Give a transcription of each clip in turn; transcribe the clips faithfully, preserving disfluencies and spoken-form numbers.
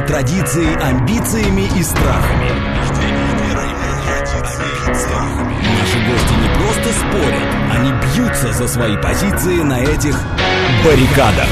традицией, амбициями и страхами. Наши гости не просто спорят, они бьются за свои позиции на этих баррикадах.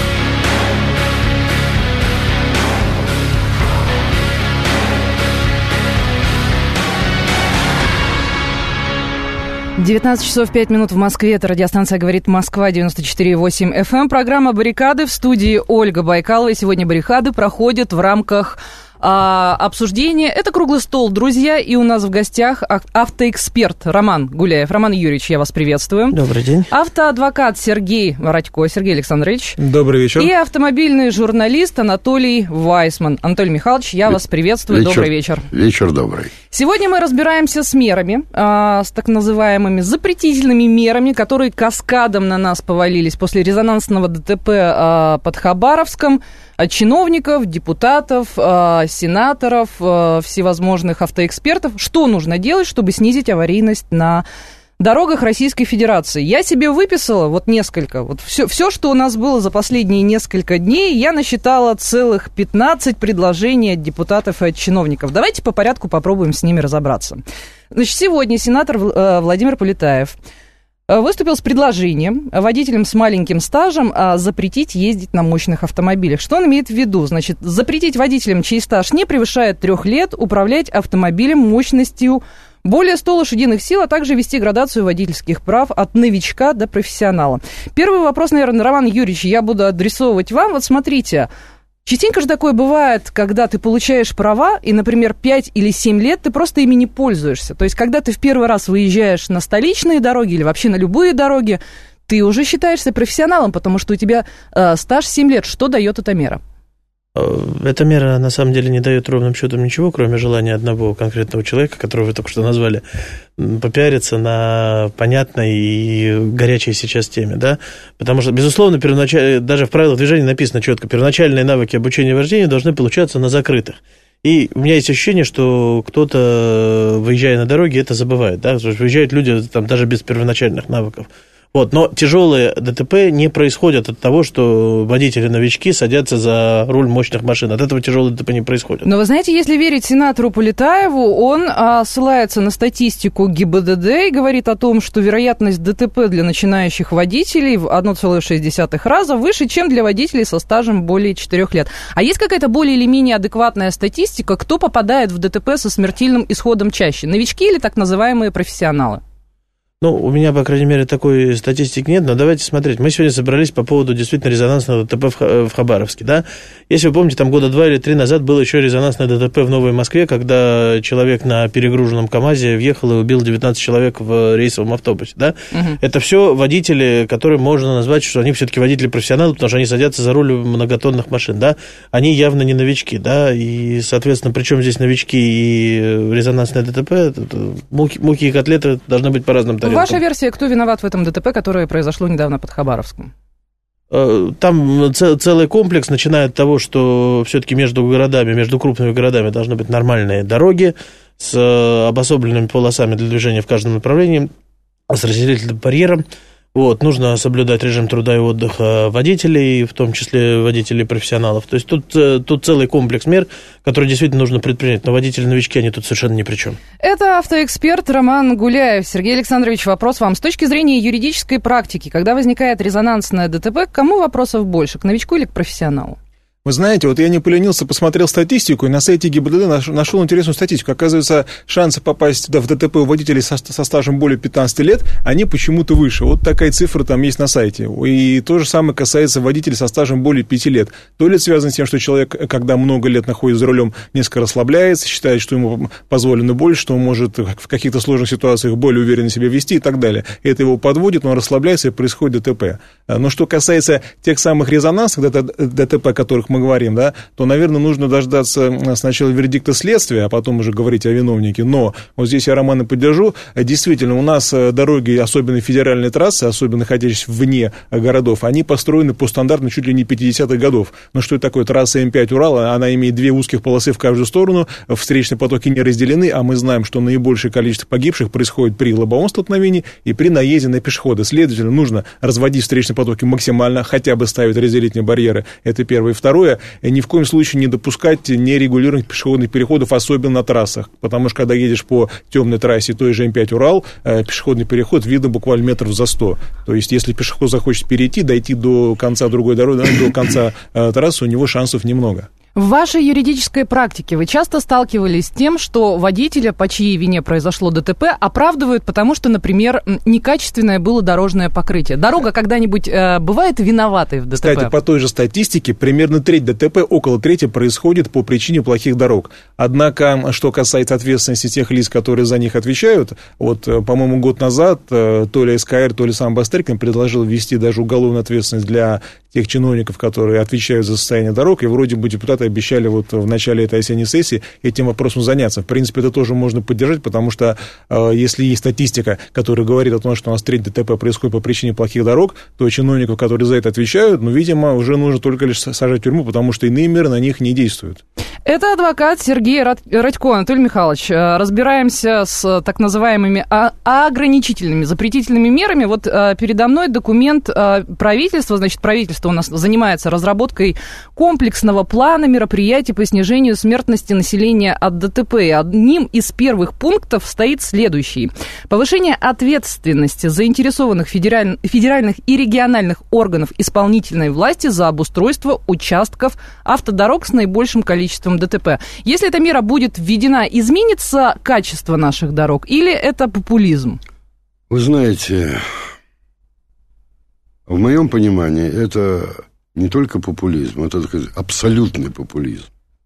девятнадцать часов пять минут в Москве. Это радиостанция «Говорит Москва», девяносто четыре и восемь эф эм. Программа «Баррикады». В студии Ольга Байкалова. Сегодня баррикады проходят в рамках а, обсуждения. Это круглый стол, друзья. И у нас в гостях автоэксперт Роман Гуляев. Роман Юрьевич, я вас приветствую. Добрый день. Автоадвокат Сергей Радько. Сергей Александрович. Добрый вечер. И автомобильный журналист Анатолий Вайсман. Анатолий Михайлович, я вас приветствую. Вечер, добрый вечер. Вечер добрый. Сегодня мы разбираемся с мерами, э, с так называемыми запретительными мерами, которые каскадом на нас повалились после резонансного ДТП э, под Хабаровском от чиновников, депутатов, э, сенаторов, э, всевозможных автоэкспертов. Что нужно делать, чтобы снизить аварийность на дорогах Российской Федерации? Я себе выписала вот несколько. Вот все, все, что у нас было за последние несколько дней, я насчитала целых пятнадцать предложений от депутатов и от чиновников. Давайте по порядку попробуем с ними разобраться. Значит, сегодня сенатор Владимир Полетаев выступил с предложением водителям с маленьким стажем запретить ездить на мощных автомобилях. Что он имеет в виду? Значит, запретить водителям, чей стаж не превышает трех лет, управлять автомобилем мощностью более ста лошадиных сил, а также вести градацию водительских прав от новичка до профессионала. Первый вопрос, наверное, Роман Юрьевич, я буду адресовывать вам. Вот смотрите, частенько же такое бывает, когда ты получаешь права, и, например, пять или семь лет ты просто ими не пользуешься. То есть, когда ты в первый раз выезжаешь на столичные дороги или вообще на любые дороги, ты уже считаешься профессионалом, потому что у тебя э, стаж семь лет. Что дает эта мера? Эта мера, на самом деле, не дает ровным счетом ничего, кроме желания одного конкретного человека, которого вы только что назвали, попиариться на понятной и горячей сейчас теме, да, потому что, безусловно, первоначально, даже в правилах движения написано четко, первоначальные навыки обучения вождения должны получаться на закрытых. И у меня есть ощущение, что кто-то, выезжая на дороге, это забывает, да, потому что выезжают люди там даже без первоначальных навыков. Вот, но тяжелые ДТП не происходят от того, что водители-новички садятся за руль мощных машин. От этого тяжелые ДТП не происходят. Но вы знаете, если верить сенатору Полетаеву, он а, ссылается на статистику ГИБДД и говорит о том, что вероятность ДТП для начинающих водителей в одна целая шесть десятых раза выше, чем для водителей со стажем более четырех лет. А есть какая-то более или менее адекватная статистика, кто попадает в ДТП со смертельным исходом чаще? Новички или так называемые профессионалы? Ну, у меня, по крайней мере, такой статистики нет, но давайте смотреть. Мы сегодня собрались по поводу действительно резонансного ДТП в Хабаровске, да? Если вы помните, там года два или три назад было еще резонансное ДТП в Новой Москве, когда человек на перегруженном КАМАЗе въехал и убил девятнадцать человек в рейсовом автобусе, да? Угу. Это все водители, которые можно назвать, что они все-таки водители-профессионалы, потому что они садятся за руль многотонных машин, да? Они явно не новички, да? И, соответственно, причем здесь новички и резонансное ДТП, муки, муки и котлеты должны быть по разным тарелкам. Ваша версия, кто виноват в этом ДТП, которое произошло недавно под Хабаровском? Там целый комплекс, начиная от того, что все-таки между городами, между крупными городами должны быть нормальные дороги с обособленными полосами для движения в каждом направлении, с разделительным барьером. Вот, нужно соблюдать режим труда и отдыха водителей, в том числе водителей-профессионалов. То есть тут, тут целый комплекс мер, которые действительно нужно предпринять. Но водители-новички, они тут совершенно ни при чем. Это автоэксперт Роман Гуляев. Сергей Александрович, вопрос вам. С точки зрения юридической практики, когда возникает резонансное ДТП, к кому вопросов больше, к новичку или к профессионалу? Вы знаете, вот я не поленился, посмотрел статистику, и на сайте ГИБДД нашел интересную статистику. Оказывается, шансы попасть в ДТП у водителей со, со стажем более пятнадцати лет, они почему-то выше. Вот такая цифра там есть на сайте. И то же самое касается водителей со стажем более пяти лет. То ли это связано с тем, что человек, когда много лет находится за рулем, несколько расслабляется, считает, что ему позволено больше, что он может в каких-то сложных ситуациях более уверенно себя вести и так далее. И это его подводит, он расслабляется, и происходит ДТП. Но что касается тех самых резонансных ДТП, о которых мы говорим, да, то, наверное, нужно дождаться сначала вердикта следствия, а потом уже говорить о виновнике. Но вот здесь я Романа поддержу. Действительно, у нас дороги, особенно федеральные трассы, особенно находящиеся вне городов, они построены по стандарту чуть ли не пятидесятых годов. Но что это такое? Трасса эм пять Урала, она имеет две узких полосы в каждую сторону, встречные потоки не разделены, а мы знаем, что наибольшее количество погибших происходит при лобовом столкновении и при наезде на пешехода. Следовательно, нужно разводить встречные потоки максимально, хотя бы ставить разделительные барьеры. Это первое. И второе, Второе, ни в коем случае не допускать нерегулированных пешеходных переходов, особенно на трассах, потому что когда едешь по темной трассе той же эм пять Урал, пешеходный переход видно буквально метров за сто. То есть, если пешеход захочет перейти, дойти до конца другой дороги, до конца трассы, у него шансов немного. В вашей юридической практике вы часто сталкивались с тем, что водителя, по чьей вине произошло ДТП, оправдывают, потому что, например, некачественное было дорожное покрытие. Дорога когда-нибудь э, бывает виноватой в ДТП? Кстати, по той же статистике, примерно треть ДТП, около трети происходит по причине плохих дорог. Однако, что касается ответственности тех лиц, которые за них отвечают, вот, по-моему, год назад то ли СКР, то ли сам Бастрыкин предложил ввести даже уголовную ответственность для тех чиновников, которые отвечают за состояние дорог, и вроде бы депутаты обещали вот в начале этой осенней сессии этим вопросом заняться. В принципе, это тоже можно поддержать, потому что э, если есть статистика, которая говорит о том, что у нас треть ДТП происходит по причине плохих дорог, то чиновников, которые за это отвечают, ну, видимо, уже нужно только лишь сажать в тюрьму, потому что иные меры на них не действуют. Это адвокат Сергей Радько. Анатолий Михайлович, разбираемся с так называемыми ограничительными, запретительными мерами. Вот передо мной документ правительства, значит, правительство у нас занимается разработкой комплексного плана мероприятий по снижению смертности населения от ДТП. Одним из первых пунктов стоит следующий. Повышение ответственности заинтересованных федераль... федеральных и региональных органов исполнительной власти за обустройство участков автодорог с наибольшим количеством ДТП. Если эта мера будет введена, изменится качество наших дорог или это популизм? Вы знаете, в моем понимании это не только популизм, это абсолютный популизм.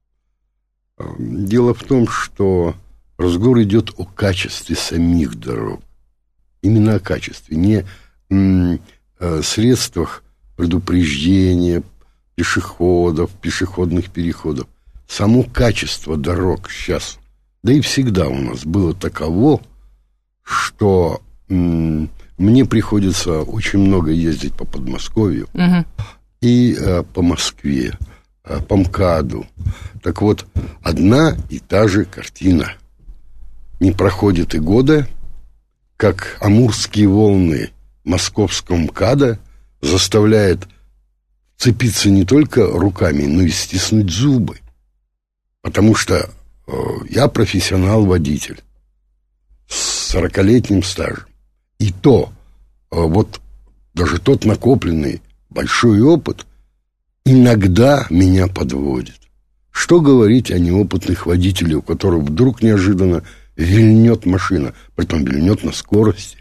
Дело в том, что разговор идет о качестве самих дорог. Именно о качестве, не м, о средствах предупреждения пешеходов, пешеходных переходов. Само качество дорог сейчас, да и всегда у нас было таково, что м, мне приходится очень много ездить по Подмосковью угу. и э, по Москве, э, по МКАДу. Так вот, одна и та же картина. Не проходит и года, как амурские волны московского МКАДа заставляют цепиться не только руками, но и стиснуть зубы. Потому что э, я профессионал-водитель с сорокалетним стажем. И то, э, вот даже тот накопленный большой опыт иногда меня подводит. Что говорить о неопытных водителях, у которых вдруг неожиданно вильнет машина, притом вильнет на скорости.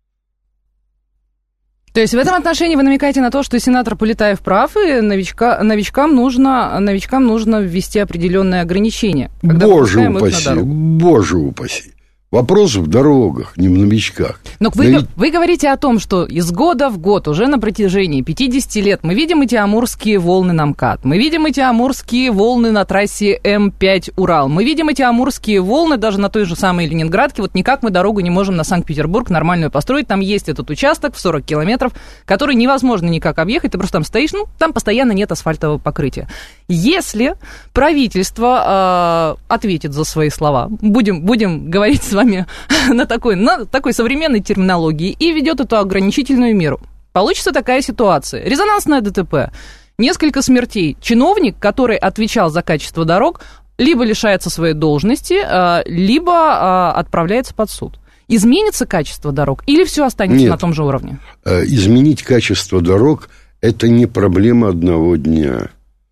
То есть в этом отношении вы намекаете на то, что сенатор Полетаев прав, и новичка, новичкам, нужно, новичкам нужно ввести определенные ограничения. Боже упаси, боже упаси. Вопрос в дорогах, не в новичках. Но вы, Нови... вы говорите о том, что из года в год, уже на протяжении пятьдесят лет, мы видим эти амурские волны на МКАД, мы видим эти амурские волны на трассе эм пять Урал, мы видим эти амурские волны даже на той же самой Ленинградке. Вот никак мы дорогу не можем на Санкт-Петербург нормальную построить. Там есть этот участок в сорок километров, который невозможно никак объехать. Ты просто там стоишь, ну, там постоянно нет асфальтового покрытия. Если правительство э, ответит за свои слова, будем, будем говорить с вами на такой, на такой современной терминологии, и ведет эту ограничительную меру. Получится такая ситуация. Резонансное ДТП, несколько смертей. Чиновник, который отвечал за качество дорог, либо лишается своей должности, либо отправляется под суд. Изменится качество дорог или все останется Нет. на том же уровне? Изменить качество дорог – это не проблема одного дня.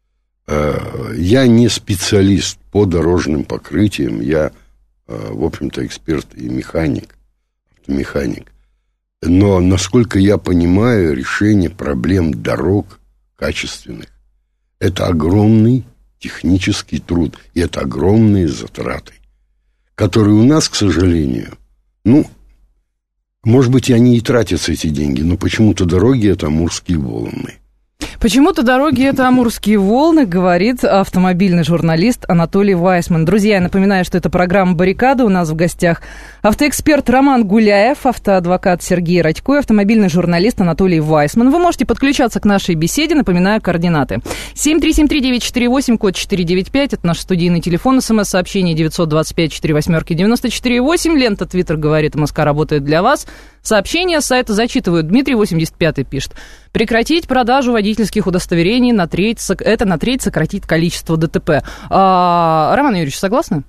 Я не специалист по дорожным покрытиям, я в общем-то, эксперт и механик, автомеханик. Но, насколько я понимаю, решение проблем дорог качественных – это огромный технический труд, и это огромные затраты, которые у нас, к сожалению, ну, может быть, и они и тратятся, эти деньги, но почему-то дороги – это амурские волны. Почему-то дороги – это амурские волны, говорит автомобильный журналист Анатолий Вайсман. Друзья, я напоминаю, что это программа «Баррикады». У нас в гостях автоэксперт Роман Гуляев, автоадвокат Сергей Радько и автомобильный журналист Анатолий Вайсман. Вы можете подключаться к нашей беседе, напоминаю, координаты. семь три семь три девять четыре восемь, код четыре девять пять, это наш студийный телефон, смс-сообщение девять два пять четыре восемь девяносто четыре восемь, лента Твиттер говорит, МСК работает для вас. Сообщение с сайта зачитывают. Дмитрий восемьдесят пятый пишет. Прекратить продажу водительских удостоверений на треть, это на треть сократит количество ДТП. А, Роман Юрьевич, согласны?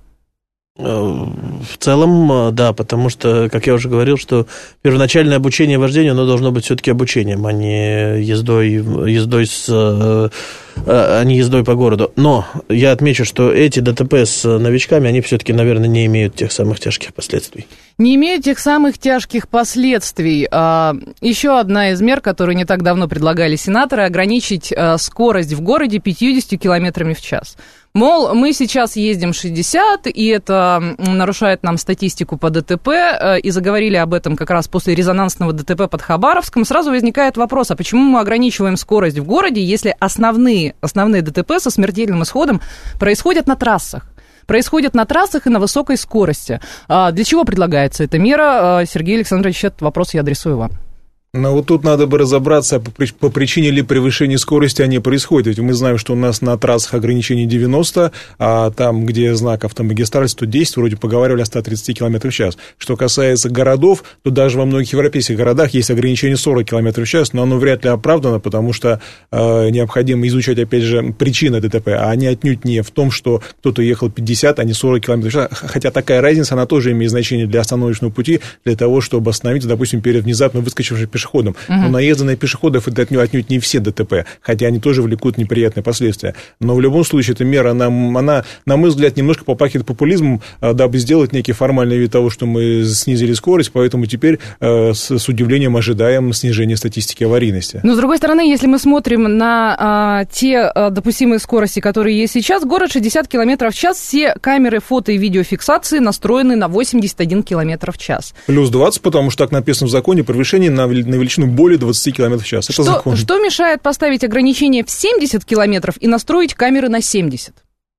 В целом, да, потому что, как я уже говорил, что первоначальное обучение вождению, оно должно быть все-таки обучением, а не ездой, ездой с, а не ездой по городу. Но я отмечу, что эти ДТП с новичками, они все-таки, наверное, не имеют тех самых тяжких последствий. Не имеют тех самых тяжких последствий. Еще одна из мер, которую не так давно предлагали сенаторы, ограничить скорость в городе пятьдесят километрами в час. Мол, мы сейчас ездим шестьдесят, и это нарушает нам статистику по ДТП, и заговорили об этом как раз после резонансного ДТП под Хабаровском. Сразу возникает вопрос, а почему мы ограничиваем скорость в городе, если основные, основные ДТП со смертельным исходом происходят на трассах? Происходят на трассах и на высокой скорости. А для чего предлагается эта мера? Сергей Александрович, этот вопрос я адресую вам. Но вот тут надо бы разобраться, по причине ли превышения скорости они происходят. Мы знаем, что у нас на трассах ограничение девяносто, а там, где знак автомагистраль сто десять, вроде поговаривали о ста тридцати километрах в час. Что касается городов, то даже во многих европейских городах есть ограничение сорок километров в час, но оно вряд ли оправдано, потому что э, необходимо изучать, опять же, причины ДТП, а они отнюдь не в том, что кто-то ехал пятьдесят, а не сорок километров в час. Хотя такая разница, она тоже имеет значение для остановочного пути, для того, чтобы остановиться, допустим, перед внезапно выскочившим пешеходом. пешеходам. Uh-huh. Но наезды на пешеходов это отнюдь, отнюдь не все ДТП, хотя они тоже влекут неприятные последствия. Но в любом случае эта мера, она, она на мой взгляд, немножко попахивает популизмом, дабы сделать некий формальный вид того, что мы снизили скорость, поэтому теперь э, с, с удивлением ожидаем снижения статистики аварийности. Но, с другой стороны, если мы смотрим на а, те а, допустимые скорости, которые есть сейчас, город шестьдесят километров в час, все камеры фото- и видеофиксации настроены на восемьдесят один километр в час. Плюс двадцать, потому что так написано в законе, превышение на, на величину более двадцать километров в час. Это что, закон. Что мешает поставить ограничение в семьдесят километров и настроить камеры на семьдесят?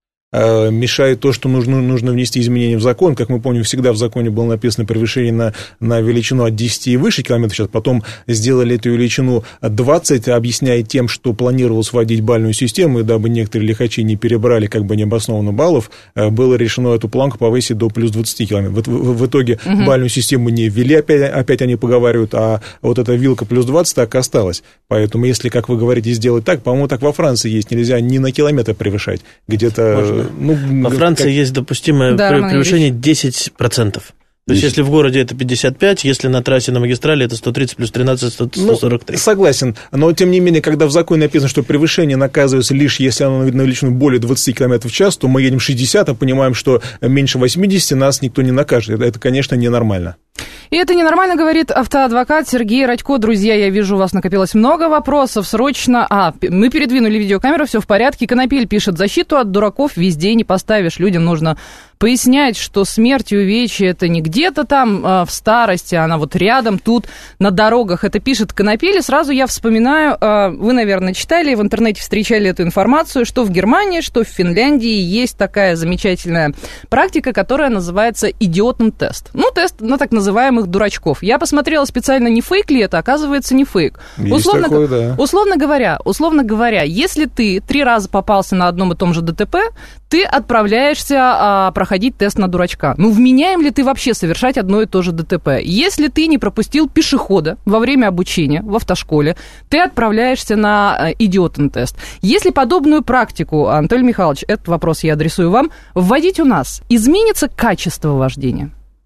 Мешает то, что нужно, нужно внести изменения в закон. Как мы помним, всегда в законе было написано превышение на, на величину от десяти и выше километров в час. Потом сделали эту величину двадцать, объясняя тем, что планировалось вводить бальную систему, и дабы некоторые лихачи не перебрали как бы необоснованно баллов, было решено эту планку повысить до плюс двадцати километров. В, в, в итоге угу. бальную систему не ввели, опять, опять они поговаривают, а вот эта вилка плюс двадцать так и осталась. Поэтому, если, как вы говорите, сделать так, по-моему, так во Франции есть, нельзя ни на километр превышать. Где-то... Можно. Ну, во Франции как... есть допустимое да, превышение десять процентов. То есть, если в городе это пятьдесят пять, если на трассе на магистрали это сто тридцать плюс тринадцать, сто сорок три. Ну, согласен, но тем не менее, когда в законе написано, что превышение наказывается лишь если оно на величину более двадцати километров в час, то мы едем шестьдесят, а понимаем, что меньше восьмидесяти нас никто не накажет. Это, это конечно, ненормально. И это ненормально, говорит автоадвокат Сергей Радько. Друзья, я вижу, у вас накопилось много вопросов. Срочно... А, мы передвинули видеокамеру, все в порядке. Конопель пишет, защиту от дураков везде не поставишь. Людям нужно пояснять, что смерть и увечья это не где-то там а, в старости, она вот рядом, тут, на дорогах. Это пишет Конопель. И сразу я вспоминаю, а, вы, наверное, читали, в интернете встречали эту информацию, что в Германии, что в Финляндии есть такая замечательная практика, которая называется идиотный тест. Ну, тест на так называемых дурачков. Я посмотрела специально, не фейк ли это, оказывается, не фейк. Есть условно, такое, да. условно говоря, условно говоря, если ты три раза попался на одном и том же ДТП, ты отправляешься а, проходить тест на дурачка. Ну, вменяем ли ты вообще совершать одно и то же ДТП? Если ты не пропустил пешехода во время обучения в автошколе, ты отправляешься на а, идиотный тест. Если подобную практику, Анатолий Михайлович, этот вопрос я адресую вам, вводить у нас, изменится качество вождения?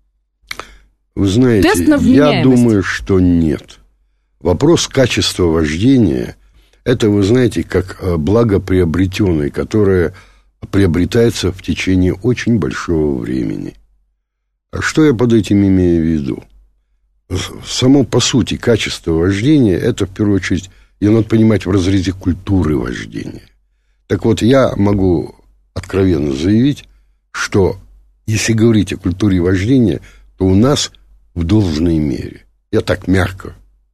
Вы знаете, я думаю, что нет. Вопрос качества вождения, это, вы знаете, как благоприобретенное, которое приобретается в течение очень большого времени. А что я под этим имею в виду? Само по сути качество вождения, это в первую очередь, ее надо понимать в разрезе культуры вождения. Так вот, я могу откровенно заявить, что если говорить о культуре вождения, то у нас в должной мере, я так мягко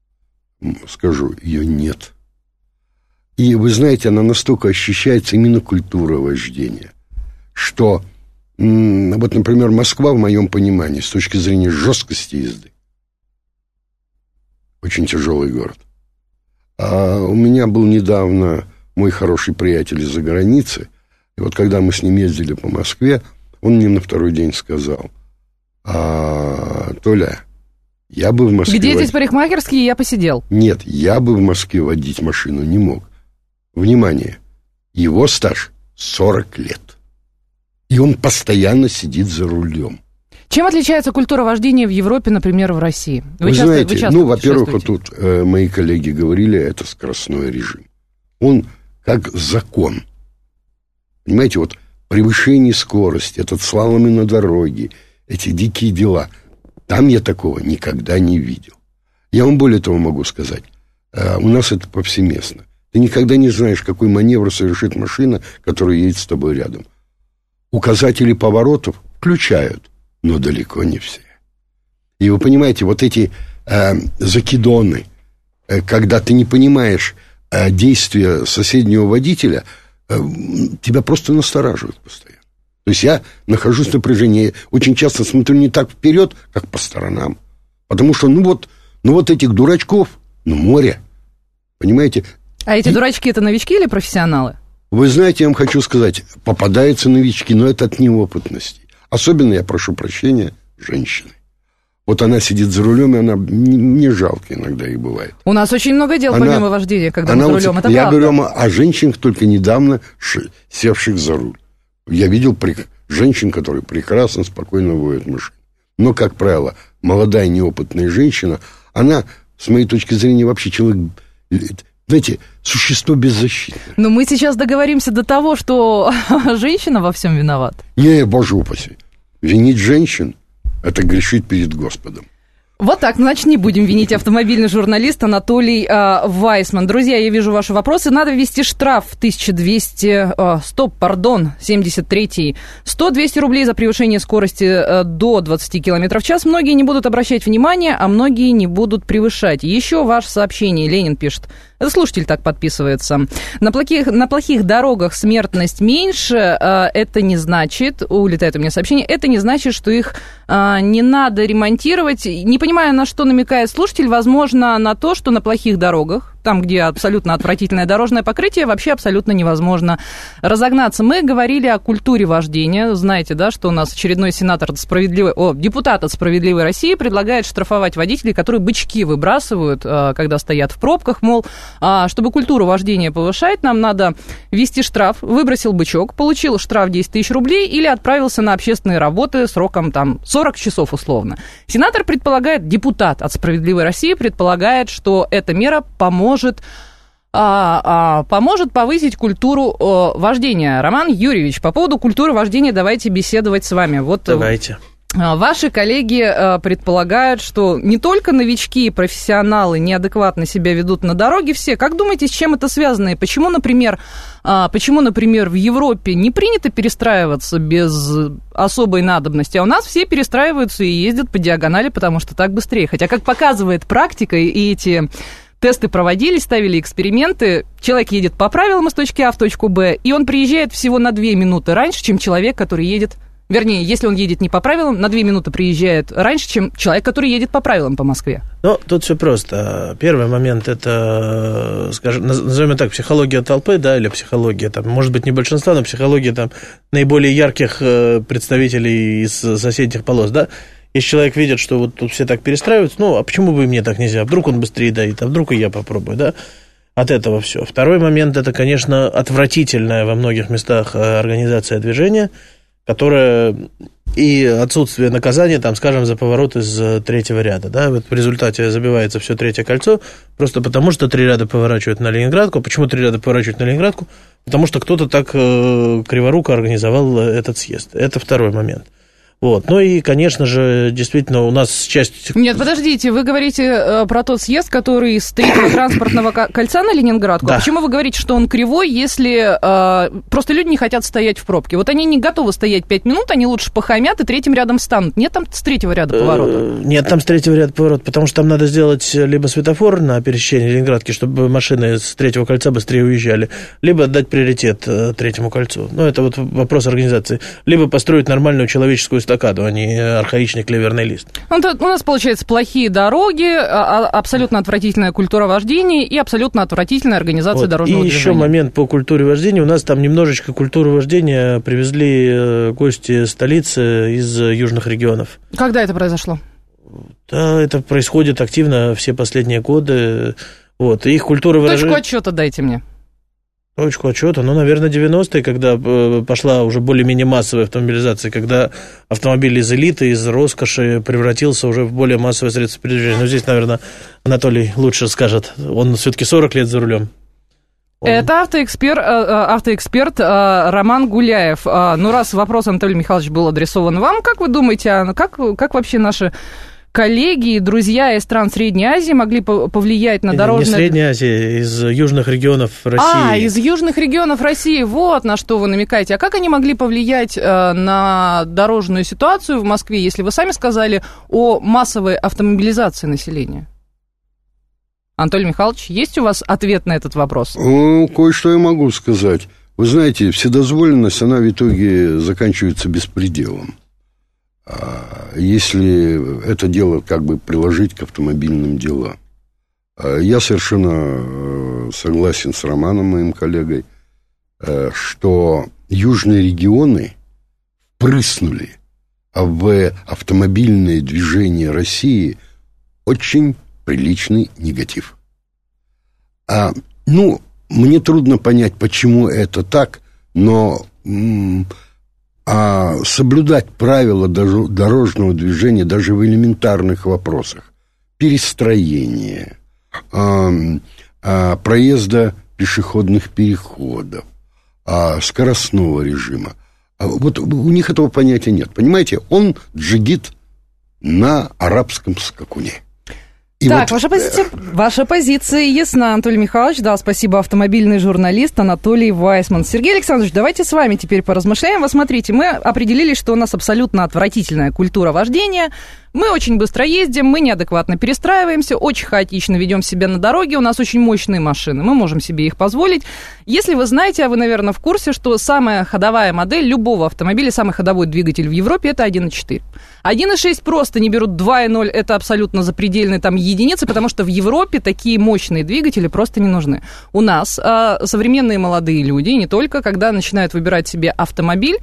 скажу, ее нет. И вы знаете, она настолько ощущается, именно культура вождения, что, вот, например, Москва, в моем понимании, с точки зрения жесткости езды, очень тяжелый город. А у меня был недавно мой хороший приятель из-за границы, и вот когда мы с ним ездили по Москве, он мне на второй день сказал: А, Толя, Я бы в Москве... Где вод... здесь парикмахерские, я посидел. Нет, я бы в Москве водить машину не мог. Внимание, его стаж сорок лет. И он постоянно сидит за рулем. Чем отличается культура вождения в Европе, например, в России? Вы, вы часто, знаете, вы часто ну, во-первых, вот тут э, мои коллеги говорили, это скоростной режим. Он как закон. Понимаете, вот превышение скорости, этот слаломы на дороге, эти дикие дела, там я такого никогда не видел. Я вам более того могу сказать, э, у нас это повсеместно. Ты никогда не знаешь, какой маневр совершит машина, которая едет с тобой рядом. Указатели поворотов включают, но далеко не все. И вы понимаете, вот эти э, закидоны, э, когда ты не понимаешь э, действия соседнего водителя, э, тебя просто настораживают постоянно. То есть я нахожусь в напряжении, очень часто смотрю не так вперед, как по сторонам. Потому что, ну вот, ну вот этих дурачков, ну море, понимаете. А эти И... дурачки это новички или профессионалы? Вы знаете, я вам хочу сказать, попадаются новички, но это от неопытности. Особенно, я прошу прощения, женщины. Вот она сидит за рулем, и она не, не жалко иногда и бывает. У нас очень много дел она, помимо вождения, когда мы за рулем, это я правда. Я говорю о женщинах, только недавно ш, севших за руль. Я видел при, женщин, которые прекрасно, спокойно водят машину. Но, как правило, молодая неопытная женщина, она, с моей точки зрения, вообще человек... Знаете, существо беззащитное. Но мы сейчас договоримся до того, что женщина во всем виновата. Не, боже упаси. Винить женщин – это грешить перед Господом. Вот так, значит, не будем винить автомобильный журналист Анатолий э, Вайсман. Друзья, я вижу ваши вопросы. Надо ввести штраф тысяча двести, э, стоп, пардон, семьдесят третий, сто-двести рублей за превышение скорости э, до двадцати километров в час. Многие не будут обращать внимание, а многие не будут превышать. Еще ваше сообщение, Ленин пишет. Это слушатель так подписывается. На плохих, на плохих дорогах смертность меньше. Э, это не значит, улетает у меня сообщение, это не значит, что их э, не надо ремонтировать. Не понимаю, на что намекает слушатель. Возможно, на то, что на плохих дорогах, там, где абсолютно отвратительное дорожное покрытие, вообще абсолютно невозможно разогнаться. Мы говорили о культуре вождения. Знаете, да, что у нас очередной сенатор справедливой, о, депутат от «Справедливой России» предлагает штрафовать водителей, которые бычки выбрасывают, когда стоят в пробках, мол, чтобы культуру вождения повышать, нам надо ввести штраф. Выбросил бычок, получил штраф десять тысяч рублей или отправился на общественные работы сроком там сорок часов условно. Сенатор предполагает, депутат от «Справедливой России» предполагает, что эта мера поможет Может, а, а, поможет повысить культуру а, вождения. Роман Юрьевич, по поводу культуры вождения давайте беседовать с вами. Вот, давайте. А, ваши коллеги а, предполагают, что не только новички и профессионалы неадекватно себя ведут на дороге, все. Как думаете, с чем это связано? И почему, например, а, почему, например, в Европе не принято перестраиваться без особой надобности, а у нас все перестраиваются и ездят по диагонали, потому что так быстрее. Хотя, как показывает практика, и эти... Тесты проводились, ставили эксперименты. Человек едет по правилам из точки А в точку Б, и он приезжает всего на две минуты раньше, чем человек, который едет... Вернее, если он едет не по правилам, на две минуты приезжает раньше, чем человек, который едет по правилам по Москве. Ну, тут все просто. Первый момент – это, скажем, назовем так, психология толпы, да, или психология, там, может быть, не большинства, но психология там наиболее ярких представителей из соседних полос, да. Если человек видит, что вот тут все так перестраиваются, ну, а почему бы и мне так нельзя? Вдруг он быстрее доедет, а вдруг и я попробую, да? От этого все. Второй момент – это, конечно, отвратительная во многих местах организация движения, которая и отсутствие наказания, там, скажем, за поворот из третьего ряда, да, вот в результате забивается все третье кольцо, просто потому что три ряда поворачивают на Ленинградку. Почему три ряда поворачивают на Ленинградку? Потому что кто-то так э, криворуко организовал этот съезд. Это второй момент. Вот. Ну и, конечно же, действительно, у нас часть... Нет, подождите, вы говорите э, про тот съезд, который с третьего транспортного кольца на Ленинградку. Да. А почему вы говорите, что он кривой, если э, просто люди не хотят стоять в пробке? Вот они не готовы стоять пять минут, они лучше похамят и третьим рядом станут. Нет там с третьего ряда поворота? Нет, там с третьего ряда поворот, потому что там надо сделать либо светофор на пересечении Ленинградки, чтобы машины с третьего кольца быстрее уезжали, либо отдать приоритет третьему кольцу. Ну, это вот вопрос организации. Либо построить нормальную человеческую а не архаичный клеверный лист. У нас, получается, плохие дороги, абсолютно отвратительная культура вождения и абсолютно отвратительная организация вот. дорожного и движения. И еще момент по культуре вождения. У нас там немножечко культуру вождения привезли гости столицы из южных регионов. Когда это произошло? Да, это происходит активно все последние годы. Вот. И их культура выражения... Точку отчета дайте мне. Точку отчета, ну, наверное, девяностые, когда пошла уже более-менее массовая автомобилизация, когда автомобиль из элиты, из роскоши превратился уже в более массовое средство передвижения. Но здесь, наверное, Анатолий лучше скажет. Он все-таки сорок лет за рулем. Он... Это автоэксперт, автоэксперт Роман Гуляев. Ну, раз вопрос, Анатолий Михайлович, был адресован вам, как вы думаете, как, как вообще наши... коллеги и друзья из стран Средней Азии могли повлиять на дорожное... Не Средней Азии, из южных регионов России. А, из южных регионов России, вот на что вы намекаете. А как они могли повлиять э, на дорожную ситуацию в Москве, если вы сами сказали о массовой автомобилизации населения? Анатолий Михайлович, есть у вас ответ на этот вопрос? Ну, кое-что я могу сказать. Вы знаете, вседозволенность, она в итоге заканчивается беспределом. Если это дело как бы приложить к автомобильным делам. Я совершенно согласен с Романом, моим коллегой, что южные регионы впрыснули в автомобильное движение России очень приличный негатив. А, ну, мне трудно понять, почему это так, но... А соблюдать правила дорожного движения даже в элементарных вопросах, перестроения, а, а, проезда пешеходных переходов, а, скоростного режима, а вот у них этого понятия нет. Понимаете, он джигит на арабском скакуне. И так, вот... ваша позиция, ваша позиция ясна, Анатолий Михайлович. Да, спасибо, автомобильный журналист Анатолий Вайсман. Сергей Александрович, давайте с вами теперь поразмышляем. Вот смотрите, мы определили, что у нас абсолютно отвратительная культура вождения. Мы очень быстро ездим, мы неадекватно перестраиваемся, очень хаотично ведем себя на дороге, у нас очень мощные машины, мы можем себе их позволить. Если вы знаете, а вы, наверное, в курсе, что самая ходовая модель любого автомобиля, самый ходовой двигатель в Европе – это один и четыре. один и шесть просто не берут, два и ноль – это абсолютно запредельные там единицы, потому что в Европе такие мощные двигатели просто не нужны. У нас а, современные молодые люди, не только, когда начинают выбирать себе автомобиль,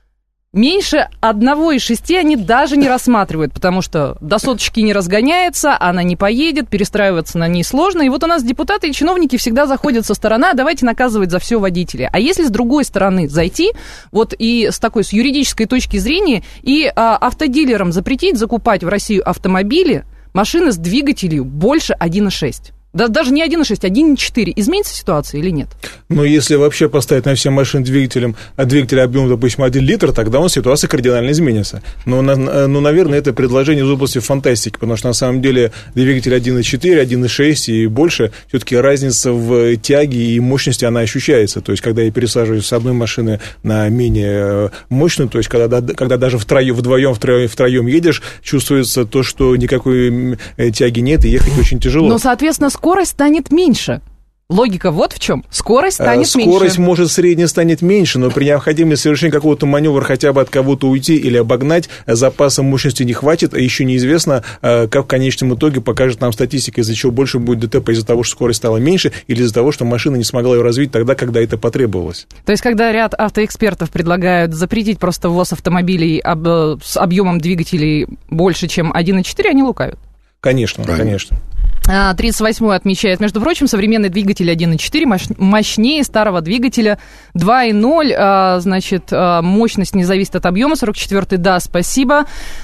меньше одного и шести они даже не рассматривают, потому что до соточки не разгоняется, она не поедет, перестраиваться на ней сложно. И вот у нас депутаты и чиновники всегда заходят со стороны, а давайте наказывать за все водителя. А если с другой стороны зайти, вот и с такой, с юридической точки зрения, и а, автодилерам запретить закупать в Россию автомобили, машины с двигателем больше один и шесть. Да, даже не один и шесть, один и четыре. Изменится ситуация или нет? Но если вообще поставить на все машины двигателем, а двигатель объем, допустим, один литр, тогда у нас ситуация кардинально изменится. Но, ну, наверное, это предложение из области фантастики, потому что на самом деле двигатель один и четыре, один и шесть и больше, все-таки разница в тяге и мощности, она ощущается. То есть, когда я пересаживаюсь с одной машины на менее мощную, то есть, когда, когда даже втроем, вдвоем, втроем, втроем едешь, чувствуется то, что никакой тяги нет, и ехать очень тяжело. Но, соответственно, скорость станет меньше. Логика вот в чем. Скорость станет Скорость, меньше. Скорость, может, средняя станет меньше, но при необходимости совершения какого-то маневра хотя бы от кого-то уйти или обогнать, запаса мощности не хватит, а еще неизвестно, как в конечном итоге покажет нам статистика, из-за чего больше будет ДТП, из-за того, что скорость стала меньше, или из-за того, что машина не смогла ее развить тогда, когда это потребовалось. То есть, когда ряд автоэкспертов предлагают запретить просто ввоз автомобилей об, с объемом двигателей больше, чем один и четыре, они лукавят? Конечно, Правильно. конечно. тридцать восьмой отмечает, между прочим, современный двигатель один и четыре мощнее старого двигателя два и ноль, значит, мощность не зависит от объема. Сорок четвёртый, да, спасибо.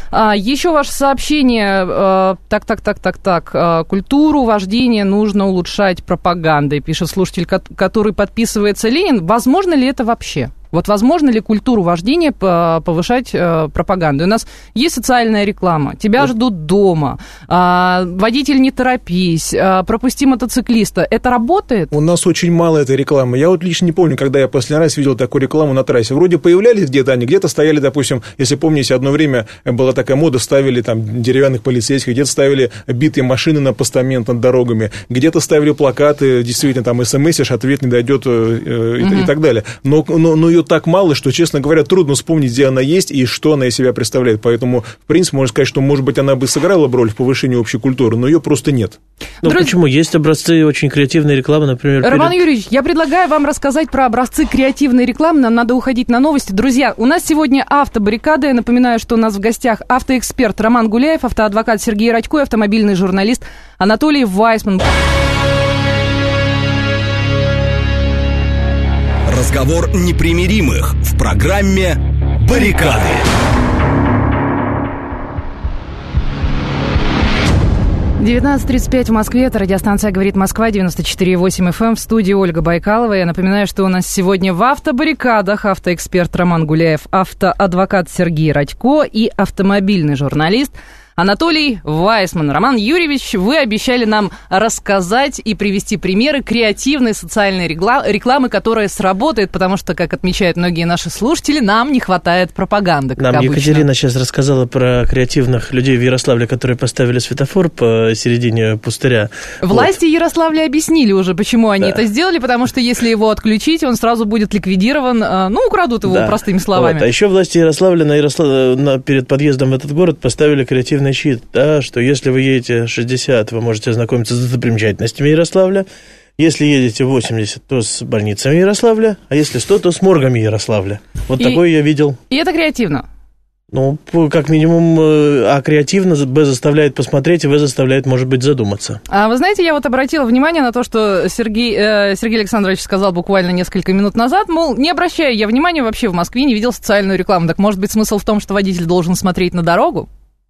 Еще ваше сообщение, так, так, так, так, так, культуру вождения нужно улучшать пропагандой, пишет слушатель, который подписывается Ленин. Возможно ли это вообще? Вот возможно ли культуру вождения повышать э, пропагандой? У нас есть социальная реклама, тебя вот. ждут дома, э, водитель не торопись, э, пропусти мотоциклиста. Это работает? У нас очень мало этой рекламы. Я вот лично не помню, когда я последний раз видел такую рекламу на трассе. Вроде появлялись где-то они, где-то стояли, допустим, если помните, одно время была такая мода, ставили там деревянных полицейских, где-то ставили битые машины на постамент над дорогами, где-то ставили плакаты, действительно, там смс-ишь, ответ не дойдет э, и, угу. и так далее. Но, но, но ее так мало, что, честно говоря, трудно вспомнить, где она есть и что она из себя представляет. Поэтому, в принципе, можно сказать, что, может быть, она бы сыграла бы роль в повышении общей культуры, но ее просто нет. Ну, Друз... почему? Есть образцы очень креативной рекламы, например... Роман перед... Юрьевич, я предлагаю вам рассказать про образцы креативной рекламы. Нам надо уходить на новости. Друзья, у нас сегодня автобаррикада. Я напоминаю, что у нас в гостях автоэксперт Роман Гуляев, автоадвокат Сергей Радько и автомобильный журналист Анатолий Вайсман. Разговор непримиримых в программе «Баррикады». девятнадцать тридцать пять в Москве, это радиостанция «Говорит Москва», девяносто четыре и восемь эф эм, в студии Ольга Байкалова. Я напоминаю, что у нас сегодня в автобаррикадах автоэксперт Роман Гуляев, автоадвокат Сергей Радько и автомобильный журналист Анатолий Вайсман. Роман Юрьевич, вы обещали нам рассказать и привести примеры креативной социальной рекламы, которая сработает, потому что, как отмечают многие наши слушатели, нам не хватает пропаганды, как Нам обычно. Екатерина сейчас рассказала про креативных людей в Ярославле, которые поставили светофор посередине пустыря. Власти вот. Ярославля объяснили уже, почему они да. это сделали, потому что если его отключить, он сразу будет ликвидирован, ну, украдут его да. простыми словами. Вот. А еще власти Ярославля на Ярослав... на... перед подъездом в этот город поставили креативный щит, да, что если вы едете шестьдесят, вы можете ознакомиться с достопримечательностями Ярославля, если едете восемьдесят, то с больницами Ярославля, а если сто, то с моргами Ярославля. Вот и, такое я видел. И это креативно? Ну, как минимум, а креативно, Б заставляет посмотреть, и В заставляет, может быть, задуматься. А вы знаете, я вот обратила внимание на то, что Сергей, э, Сергей Александрович сказал буквально несколько минут назад, мол, не обращаю я внимания вообще в Москве, не видел социальную рекламу. Так может быть, смысл в том, что водитель должен смотреть на дорогу?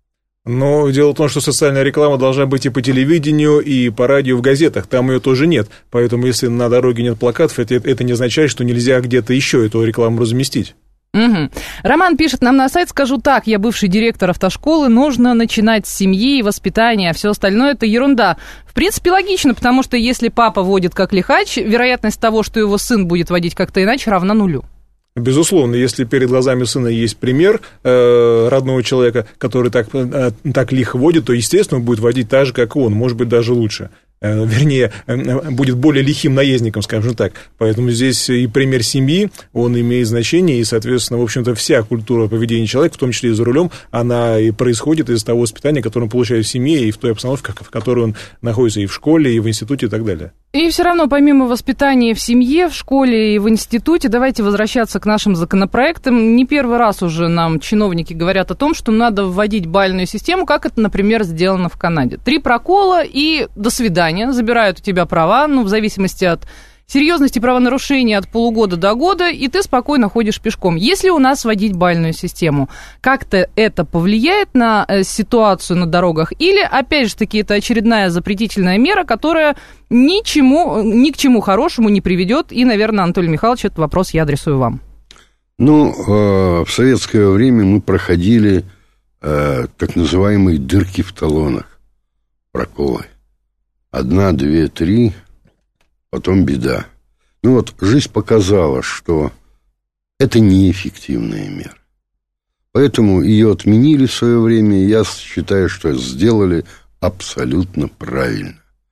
Но дело в том, что социальная реклама должна быть и по телевидению, и по радио, в газетах. Там ее тоже нет. Поэтому, если на дороге нет плакатов, это, это не означает, что нельзя где-то еще эту рекламу разместить. Угу. Роман пишет нам на сайт, скажу так, я бывший директор автошколы, нужно начинать с семьи и воспитания, а все остальное это ерунда. В принципе, логично, потому что если папа водит как лихач, вероятность того, что его сын будет водить как-то иначе, равна нулю. Безусловно, если перед глазами сына есть пример э, родного человека, который так, э, так лихо водит, то, естественно, он будет водить так же, как и он, может быть, даже лучше. Э, вернее, э, будет более лихим наездником, скажем так. Поэтому здесь и пример семьи, он имеет значение, и, соответственно, в общем-то, вся культура поведения человека, в том числе и за рулем, она и происходит из того воспитания, которое он получает в семье, и в той обстановке, в которой он находится и в школе, и в институте, и так далее. И все равно, помимо воспитания в семье, в школе и в институте, давайте возвращаться к нашим законопроектам. Не первый раз уже нам чиновники говорят о том, что надо вводить бальную систему, как это, например, сделано в Канаде. Три прокола и до свидания, забирают у тебя права, ну, в зависимости от серьезности правонарушения от полугода до года, и ты спокойно ходишь пешком. Если у нас вводить бальную систему, как-то это повлияет на э, ситуацию на дорогах? Или, опять же таки, это очередная запретительная мера, которая ничему, ни к чему хорошему не приведет? И, наверное, Анатолий Михайлович, этот вопрос я адресую вам. Ну, э, в советское время мы проходили э, так называемые дырки в талонах, проколы. Одна, две, три... Потом беда. Ну вот, жизнь показала, что это неэффективная мера. Поэтому ее отменили в свое время, и я считаю, что сделали абсолютно правильно.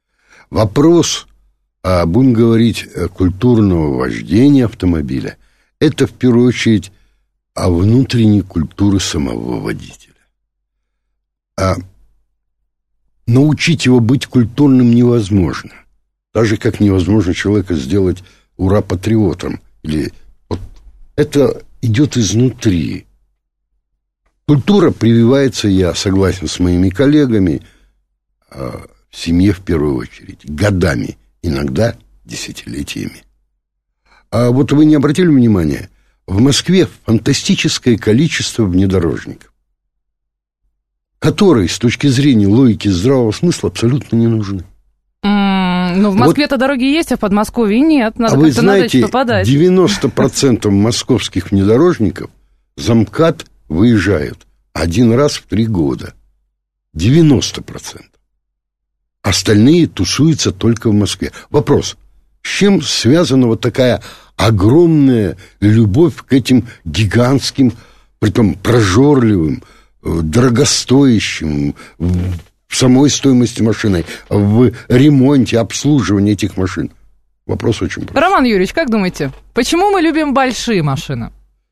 Вопрос, а будем говорить, культурного вождения автомобиля, это в первую очередь о внутренней культуре самого водителя. А научить его быть культурным невозможно. Так же, как невозможно человека сделать ура-патриотом. Или... Вот это идет изнутри. Культура прививается, я согласен с моими коллегами, в семье в первую очередь, годами, иногда десятилетиями. А вот вы не обратили внимания, в Москве фантастическое количество внедорожников, которые с точки зрения логики здравого смысла абсолютно не нужны. Ну, в Москве-то вот, дороги есть, а в Подмосковье нет. Надо а как-то вы знаете, на попадать. девяносто процентов московских внедорожников за МКАД выезжают один раз в три года. девяносто процентов. Остальные тусуются только в Москве. Вопрос, с чем связана вот такая огромная любовь к этим гигантским, притом прожорливым, дорогостоящим, в самой стоимости машины, в ремонте, обслуживании этих машин? Вопрос очень простой. Роман Юрьевич, как думаете, почему мы любим большие машины?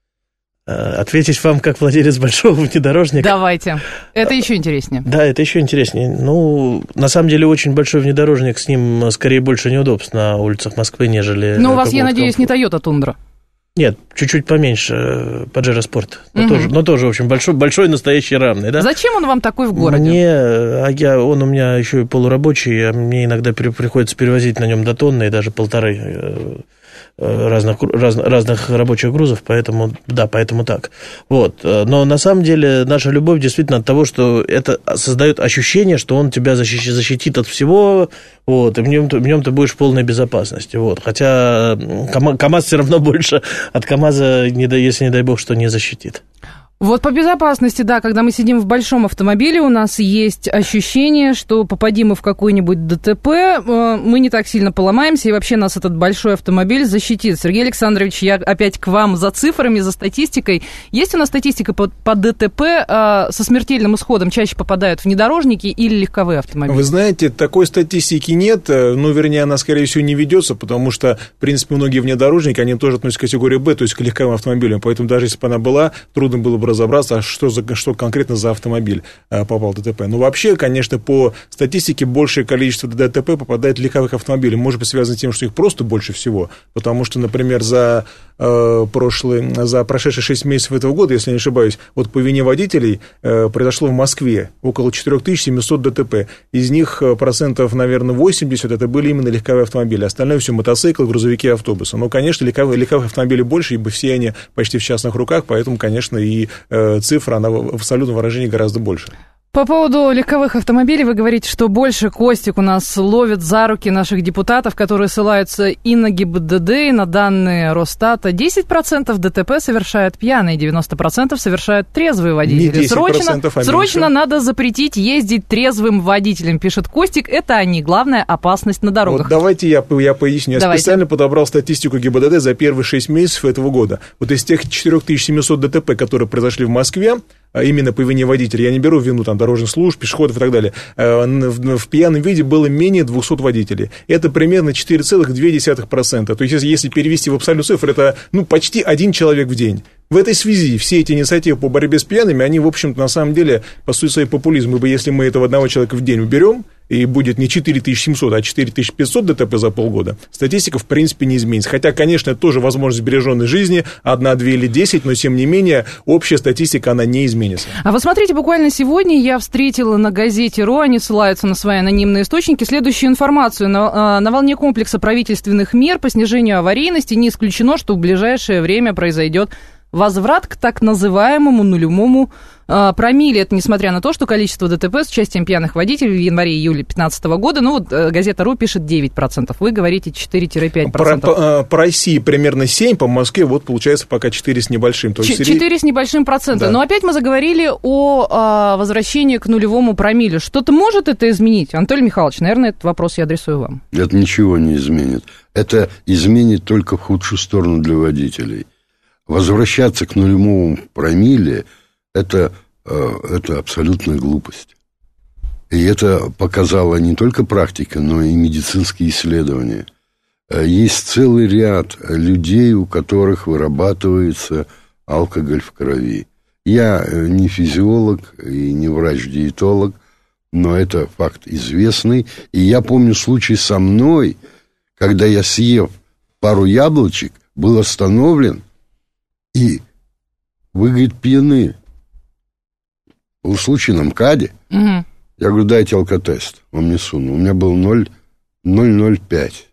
Ответить вам как владелец большого внедорожника? Давайте. Это еще интереснее. Да, это еще интереснее. Ну, на самом деле, очень большой внедорожник, с ним скорее больше неудобств на улицах Москвы, нежели... Но у вас, я надеюсь, не Toyota Tundra? Нет, чуть-чуть поменьше, Pajero Sport. Но, угу. тоже, но тоже, в общем, большой, большой настоящий рамный, да? Зачем он вам такой в городе? Мне, а я, он у меня еще и полурабочий, а мне иногда приходится перевозить на нем до тонны и даже полторы разных, раз, разных рабочих грузов, поэтому, да, поэтому так. Вот. Но на самом деле наша любовь действительно от того, что это создает ощущение, что он тебя защитит, защитит от всего, вот, и в нем, в нем ты будешь в полной безопасности. Вот. Хотя КАМАЗ все равно больше от КАМАЗа, не, если не дай бог, что не защитит. Вот по безопасности, да, когда мы сидим в большом автомобиле, у нас есть ощущение, что попадем мы в какой-нибудь ДТП, мы не так сильно поломаемся, и вообще нас этот большой автомобиль защитит. Сергей Александрович, я опять к вам за цифрами, за статистикой. Есть у нас статистика по, по ДТП со смертельным исходом? Чаще попадают внедорожники или легковые автомобили? Вы знаете, такой статистики нет, ну, вернее, она, скорее всего, не ведется, потому что, в принципе, многие внедорожники, они тоже относятся к категории Б, то есть к легковым автомобилям, поэтому даже если бы она была, трудно было бы разобраться, а что, за, что конкретно за автомобиль попал в ДТП. Но вообще, конечно, по статистике большее количество ДТП попадает в легковых автомобилей. Может быть, связано с тем, что их просто больше всего, потому что, например, за, э, прошлый, за прошедшие шесть месяцев этого года, если не ошибаюсь, вот по вине водителей э, произошло в Москве около четыре тысячи семьсот ДТП. Из них процентов, наверное, восемьдесят это были именно легковые автомобили. Остальное все мотоциклы, грузовики и автобусы. Но, конечно, легковых, легковых автомобилей больше, ибо все они почти в частных руках, поэтому, конечно, и цифра, она в абсолютном выражении гораздо больше. По поводу легковых автомобилей вы говорите, что больше Костик у нас ловит за руки наших депутатов, которые ссылаются и на ГИБДД, и на данные Росстата. десять процентов ДТП совершают пьяные, девяносто процентов совершают трезвые водители. Срочно, а срочно надо запретить ездить трезвым водителем, пишет Костик. Это они, главная опасность на дорогах. Вот давайте я, я поясню. Я давайте. специально подобрал статистику ГИБДД за первые шесть месяцев этого года. Вот из тех четыре тысячи семьсот ДТП, которые произошли в Москве, именно по вине водителя, я не беру в вину там дорожных служб, пешеходов и так далее, в, в пьяном виде было менее двухсот водителей. Это примерно четыре целых две десятых процента. То есть, если перевести в абсолютную цифру, это ну, почти один человек в день. В этой связи все эти инициативы по борьбе с пьяными, они, в общем-то, на самом деле, по сути своей популизм, ибо если мы этого одного человека в день уберем, и будет не четыре тысячи семьсот, а четыре тысячи пятьсот ДТП за полгода, статистика, в принципе, не изменится. Хотя, конечно, это тоже возможность сбереженной жизни, одна, две или десять, но, тем не менее, общая статистика, она не изменится. А вот смотрите, буквально сегодня я встретила на газете РУ, они ссылаются на свои анонимные источники, следующую информацию. На, на волне комплекса правительственных мер по снижению аварийности не исключено, что в ближайшее время произойдет возврат к так называемому нулевому э, промилле. Это несмотря на то, что количество ДТП с участием пьяных водителей в январе-июле две тысячи пятнадцатого года, ну вот э, газета РУ пишет девять процентов, вы говорите четыре-пять процентов. По, по, по России примерно семь, по Москве вот получается пока четыре с небольшим. То есть четыре с небольшим процента. Да. Но опять мы заговорили о э, возвращении к нулевому промилле. Что-то может это изменить? Анатолий Михайлович, наверное, этот вопрос я адресую вам. Это ничего не изменит. Это изменит только в худшую сторону для водителей. Возвращаться к нулевому промилле это, это абсолютная глупость. И это показала не только практика, но и медицинские исследования. Есть целый ряд людей, у которых вырабатывается алкоголь в крови. Я не физиолог и не врач-диетолог, но это факт известный. И я помню случай со мной, когда я, съев пару яблочек, был остановлен. И вы, говорит, пьяны. Был случай на МКАДе. Угу. Я говорю, дайте алкотест. Он мне сунул. У меня был ноль целых ноль пять.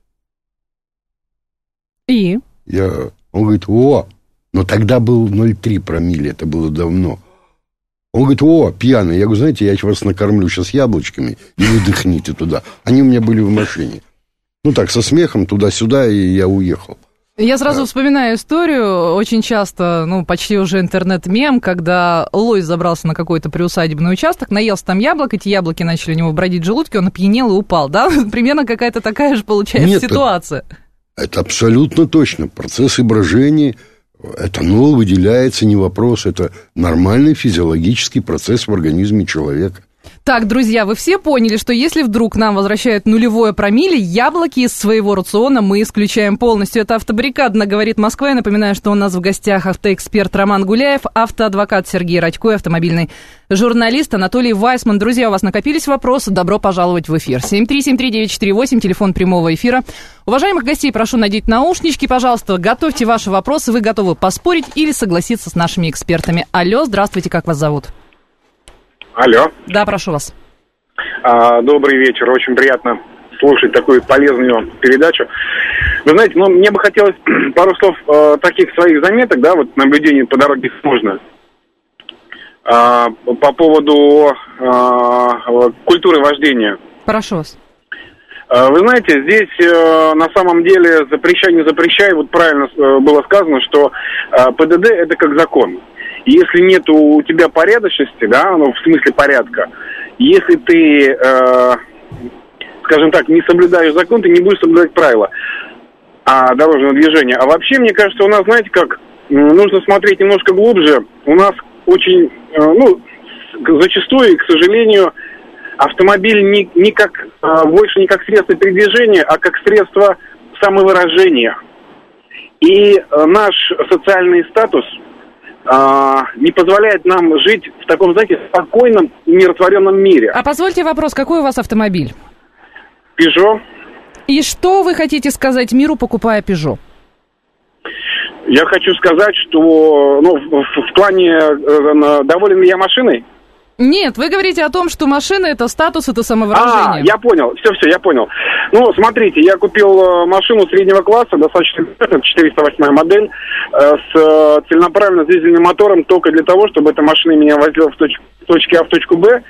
И? Я... Он говорит, о, но тогда был ноль целых три промилле, это было давно. Он говорит, о, пьяный. Я говорю, знаете, я вас накормлю сейчас яблочками, и вы дыхните туда. Они у меня были в машине. Ну так, со смехом туда-сюда, и я уехал. Я сразу вспоминаю историю, очень часто, ну, почти уже интернет-мем, когда лось забрался на какой-то приусадебный участок, наелся там яблок, эти яблоки начали у него бродить в желудке, он опьянел и упал, да? Примерно какая-то такая же получается Нет, ситуация. Это, это абсолютно точно. Процессы брожения, этанол выделяется, не вопрос, это нормальный физиологический процесс в организме человека. Так, друзья, вы все поняли, что если вдруг нам возвращают нулевое промилле, яблоки из своего рациона мы исключаем полностью. Это «Автобаррикада», говорит Москва. Я напоминаю, что у нас в гостях автоэксперт Роман Гуляев, автоадвокат Сергей Радько, автомобильный журналист Анатолий Вайсман. Друзья, у вас накопились вопросы? Добро пожаловать в эфир. семь три семь три девять четыре восемь, телефон прямого эфира. Уважаемых гостей, прошу надеть наушнички, пожалуйста. Готовьте ваши вопросы. Вы готовы поспорить или согласиться с нашими экспертами? Алло, здравствуйте, как вас зовут? Алло. Да, прошу вас. А, добрый вечер. Очень приятно слушать такую полезную передачу. Вы знаете, ну, мне бы хотелось пару слов э, таких своих заметок, да, вот наблюдений по дороге можно. А, по поводу а, культуры вождения. Прошу вас. А, вы знаете, здесь э, на самом деле запрещай, не запрещай, вот правильно э, было сказано, что э, ПДД это как закон. Если нет у тебя порядочности, да, ну, в смысле порядка, если ты, э, скажем так, не соблюдаешь закон, ты не будешь соблюдать правила а, дорожного движения. А вообще, мне кажется, у нас, знаете, как, нужно смотреть немножко глубже. У нас очень, э, ну, зачастую, к сожалению, автомобиль не, не как, э, больше не как средство передвижения, а как средство самовыражения. И э, наш социальный статус не позволяет нам жить в таком, знаете, спокойном и миротворенном мире. А позвольте вопрос, какой у вас автомобиль? Пежо. И что вы хотите сказать миру, покупая Пежо? Я хочу сказать, что ну, в, в плане э, доволен ли я машиной? Нет, вы говорите о том, что машина это статус, это самовыражение. А, я понял, все-все, я понял. Ну, смотрите, я купил машину среднего класса, достаточно четыреста восьмая модель, с целенаправленно дизельным мотором только для того, чтобы эта машина меня возила в точку, с точки А в точку Б.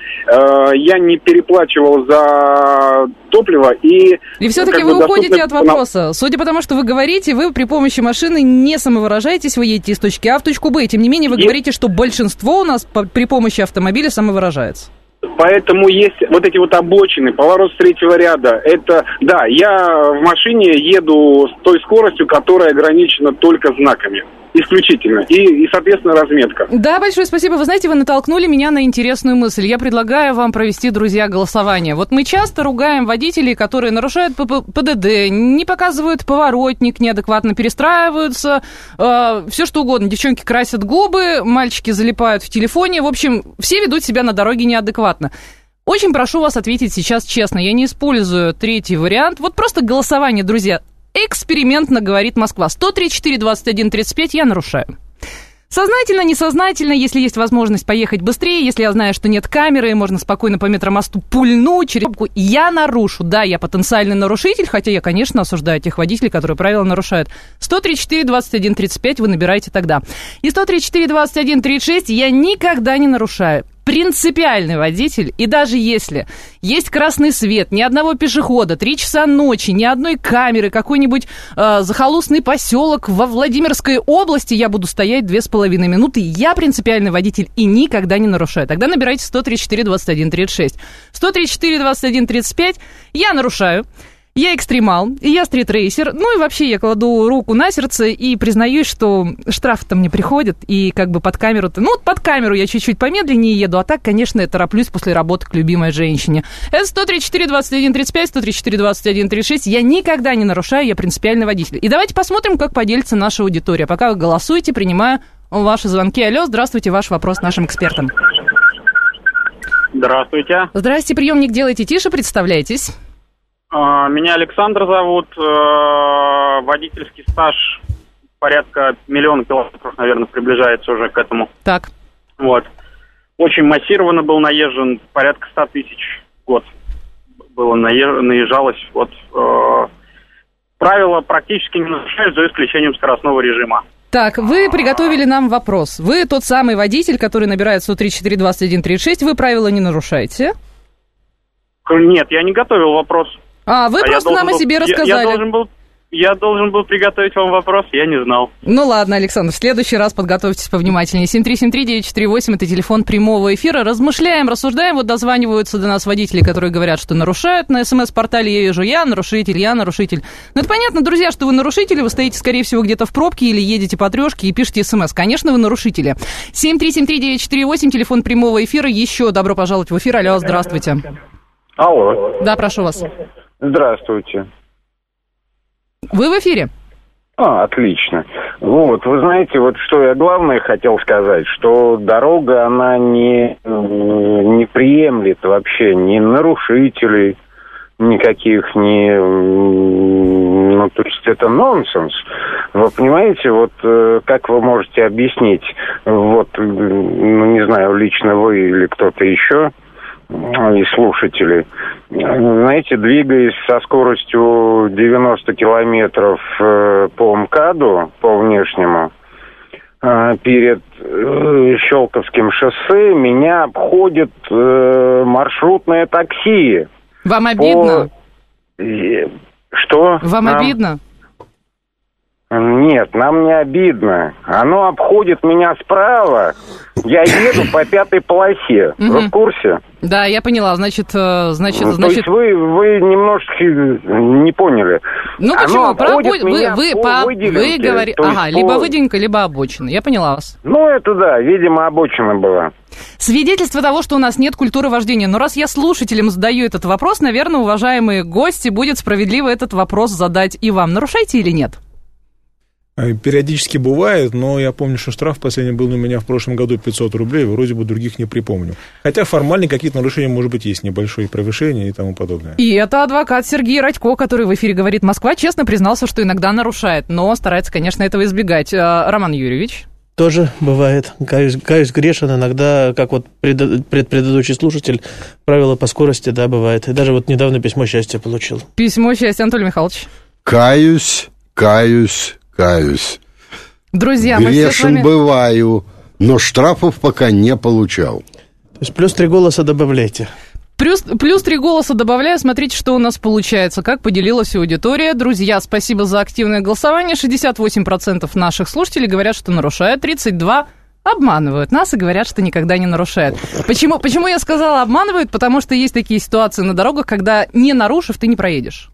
Я не переплачивал за топливо и... И все-таки вы уходите от вопроса. Судя по тому, что вы говорите, вы при помощи машины не самовыражаетесь, вы едете из точки А в точку Б. И тем не менее вы и... говорите, что большинство у нас при помощи автомобиля самовыражается. Поэтому есть вот эти вот обочины, поворот с третьего ряда. Это, да, я в машине еду с той скоростью, которая ограничена только знаками. Исключительно. И, и, соответственно, разметка. Да, большое спасибо. Вы знаете, вы натолкнули меня на интересную мысль. Я предлагаю вам провести, друзья, голосование. Вот мы часто ругаем водителей, которые нарушают ПДД, не показывают поворотник, неадекватно перестраиваются, э, все что угодно. Девчонки красят губы, мальчики залипают в телефоне. В общем, все ведут себя на дороге неадекватно. Очень прошу вас ответить сейчас честно. Я не использую третий вариант. Вот просто голосование, друзья. Экспериментно, говорит Москва. сто тридцать четыре двадцать один тридцать пять я нарушаю. Сознательно, несознательно, если есть возможность поехать быстрее, если я знаю, что нет камеры, можно спокойно по метромосту пульнуть, через... я нарушу. Да, я потенциальный нарушитель, хотя я, конечно, осуждаю тех водителей, которые правила нарушают. сто тридцать четыре двадцать один тридцать пять вы набираете тогда. И сто тридцать четыре двадцать один тридцать шесть я никогда не нарушаю. Принципиальный водитель, и даже если есть красный свет, ни одного пешехода, три часа ночи, ни одной камеры, какой-нибудь э, захолустный поселок во Владимирской области, я буду стоять две с половиной минуты, я принципиальный водитель и никогда не нарушаю. Тогда набирайте сто тридцать четыре двадцать один тридцать шесть. сто тридцать четыре двадцать один тридцать пять я нарушаю. Я экстремал, и я стритрейсер, ну и вообще я кладу руку на сердце и признаюсь, что штрафы-то мне приходят, и как бы под камеру-то... Ну, под камеру я чуть-чуть помедленнее еду, а так, конечно, я тороплюсь после работы к любимой женщине. Это сто тридцать четыре двадцать один тридцать пять, сто тридцать четыре двадцать один тридцать шесть. Я никогда не нарушаю, я принципиальный водитель. И давайте посмотрим, как поделится наша аудитория. Пока вы голосуете, принимаю ваши звонки. Алло, здравствуйте, ваш вопрос нашим экспертам. Здравствуйте. Здрасте, приемник делайте тише, представляйтесь. Меня Александр зовут, водительский стаж порядка миллиона километров, наверное, приближается уже к этому. Так. Вот. Очень массированно был наезжен, порядка ста тысяч в год было наезж... наезжалось. Вот, э... правила практически не нарушают, за исключением скоростного режима. Так, вы приготовили нам вопрос. Вы тот самый водитель, который набирает сто тридцать четыре двадцать один тридцать шесть, вы правила не нарушаете? Нет, я не готовил вопрос. А, вы а просто нам был, о себе рассказали. Я, я должен был, Я должен был приготовить вам вопрос, я не знал. Ну ладно, Александр, в следующий раз подготовьтесь повнимательнее. семь три семь три девять четыре восемь, это телефон прямого эфира. Размышляем, рассуждаем. Вот дозваниваются до нас водители, которые говорят, что нарушают. На СМС-портале я вижу: я нарушитель, я нарушитель. Ну это понятно, друзья, что вы нарушители. Вы стоите, скорее всего, где-то в пробке или едете по трешке и пишете СМС. Конечно, вы нарушители. семь три семь три девять четыре восемь, телефон прямого эфира. Еще добро пожаловать в эфир. Алло, здравствуйте. Алло. Да, прошу вас. Здравствуйте. Вы в эфире? А, отлично. Вот, вы знаете, вот что я главное хотел сказать, что дорога, она не, не приемлет вообще ни нарушителей, никаких, ни... Ну, то есть это нонсенс. Вы понимаете, вот как вы можете объяснить, вот, ну, не знаю, лично вы или кто-то еще из слушателей, знаете, двигаясь со скоростью девяносто километров по МКАДу, по внешнему, перед Щелковским шоссе меня обходит маршрутное такси. Вам обидно? По... Что? Вам Нам... обидно? Нет, нам не обидно. Оно обходит меня справа. Я еду по пятой полосе. Вы в курсе? Да, я поняла. Значит, значит, ну, значит... То есть вы, вы немножко не поняли. Ну почему? Про обо... Вы, вы, по по... выделенке, вы говорите... Ага, по... либо выделенка, либо обочина. Я поняла вас. Ну, это да, видимо, обочина была. Свидетельство того, что у нас нет культуры вождения. Но раз я слушателям задаю этот вопрос, наверное, уважаемые гости, будет справедливо этот вопрос задать и вам. Нарушаете или нет? Периодически бывает, но я помню, что штраф последний был у меня в прошлом году пятьсот рублей, вроде бы других не припомню. Хотя формально какие-то нарушения, может быть, есть, небольшое превышение и тому подобное. И это адвокат Сергей Радько, который в эфире говорит «Москва», честно признался, что иногда нарушает, но старается, конечно, этого избегать. Роман Юрьевич? Тоже бывает. Каюсь, каюсь грешен. Иногда, как вот пред, пред, предыдущий слушатель, правила по скорости, да, бывает. И даже вот недавно письмо счастья получил. Письмо счастья, Анатолий Михайлович. Каюсь, каюсь. Каюсь. Друзья, мы все с вами... бываю, но штрафов пока не получал. То есть плюс три голоса добавляйте. Плюс, плюс три голоса добавляю. Смотрите, что у нас получается. Как поделилась аудитория. Друзья, спасибо за активное голосование. шестьдесят восемь процентов наших слушателей говорят, что нарушают. тридцать два процента обманывают нас и говорят, что никогда не нарушают. Почему, почему я сказала обманывают? Потому что есть такие ситуации на дорогах, когда не нарушив, ты не проедешь.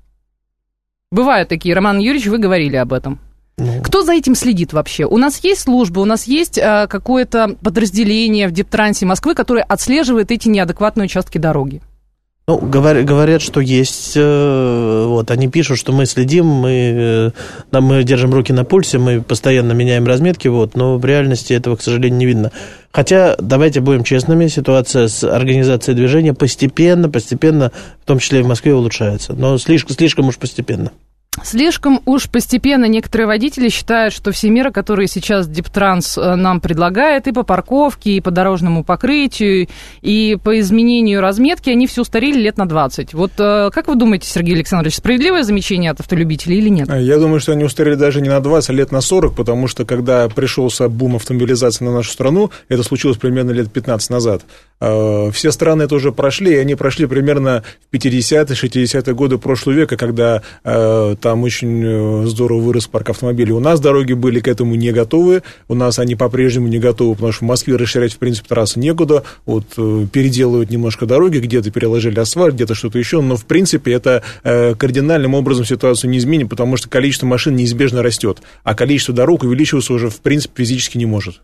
Бывают такие. Роман Юрьевич, вы говорили об этом. Кто за этим следит вообще? У нас есть служба, у нас есть э, какое-то подразделение в Дептрансе Москвы, которое отслеживает эти неадекватные участки дороги? Ну, говорят, говорят, что есть. Э, вот, они пишут, что мы следим, мы, э, мы держим руки на пульсе, мы постоянно меняем разметки, вот, но в реальности этого, к сожалению, не видно. Хотя, давайте будем честными, ситуация с организацией движения постепенно, постепенно, в том числе и в Москве, улучшается. Но слишком, слишком уж постепенно. Слишком уж постепенно некоторые водители считают, что все меры, которые сейчас Дептранс нам предлагает, и по парковке, и по дорожному покрытию, и по изменению разметки, они все устарели лет на двадцать. Вот как вы думаете, Сергей Александрович, справедливое замечание от автолюбителей или нет? Я думаю, что они устарели даже не на двадцать, а лет на сорок, потому что когда пришелся бум автомобилизации на нашу страну, это случилось примерно лет пятнадцать назад. Все страны это уже прошли, и они прошли примерно в пятидесятые, шестидесятые годы прошлого века, когда там очень здорово вырос парк автомобилей. У нас дороги были к этому не готовы, у нас они по-прежнему не готовы, потому что в Москве расширять, в принципе, трассы некуда, вот, переделывают немножко дороги, где-то переложили асфальт, где-то что-то еще, но, в принципе, это кардинальным образом ситуацию не изменит, потому что количество машин неизбежно растет, а количество дорог увеличиваться уже, в принципе, физически не может.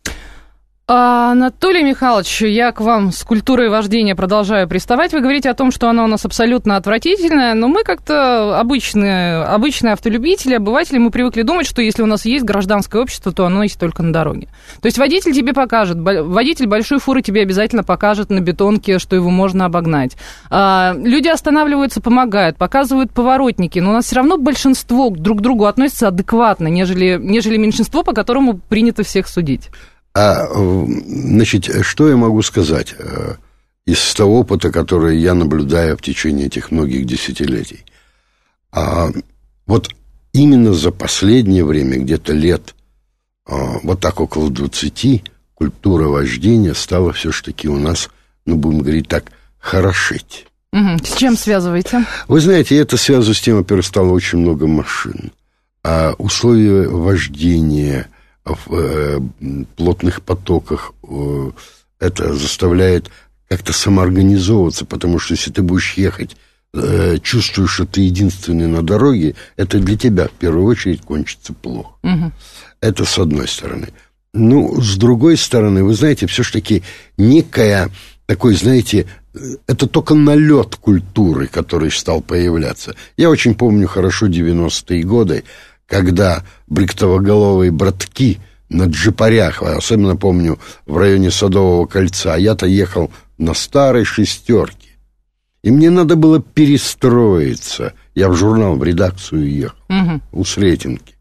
Анатолий Михайлович, я к вам с культурой вождения продолжаю приставать. Вы говорите о том, что она у нас абсолютно отвратительная, но мы как-то обычные, обычные автолюбители, обыватели, мы привыкли думать, что если у нас есть гражданское общество, то оно есть только на дороге. То есть водитель тебе покажет, водитель большой фуры тебе обязательно покажет на бетонке, что его можно обогнать. Люди останавливаются, помогают, показывают поворотники, но у нас все равно большинство друг к другу относится адекватно, нежели, нежели меньшинство, по которому принято всех судить. А, значит, что я могу сказать из того опыта, который я наблюдаю в течение этих многих десятилетий? А, вот именно за последнее время, где-то лет, а, вот так около двадцати, культура вождения стала все-таки у нас, ну, будем говорить так, хорошеть. Угу. С чем связываете? Вы знаете, это связано с тем, во-первых, стало очень много машин. А условия вождения в э, плотных потоках, э, это заставляет как-то самоорганизовываться, потому что если ты будешь ехать, э, чувствуешь, что ты единственный на дороге, это для тебя в первую очередь кончится плохо. Угу. Это с одной стороны. Ну, с другой стороны, вы знаете, все-таки некая такой, знаете, это только налет культуры, который стал появляться. Я очень помню хорошо девяностые годы, когда бритвоголовые братки на джипарях, особенно помню в районе Садового кольца, я-то ехал на старой шестерке, и мне надо было перестроиться. Я в журнал, в редакцию ехал, угу. у Сретенки.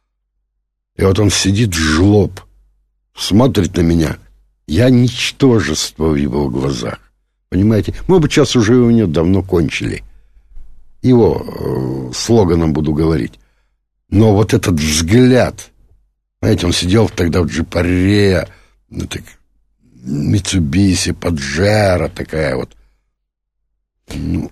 И вот он сидит, жлоб, смотрит на меня. Я ничтожество в его глазах. Понимаете? Мы бы сейчас уже у него давно кончили. Его э, слоганом буду говорить. Но вот этот взгляд, знаете, он сидел тогда в джипаре, ну, так, Митсубиси, Паджеро такая вот. Ну...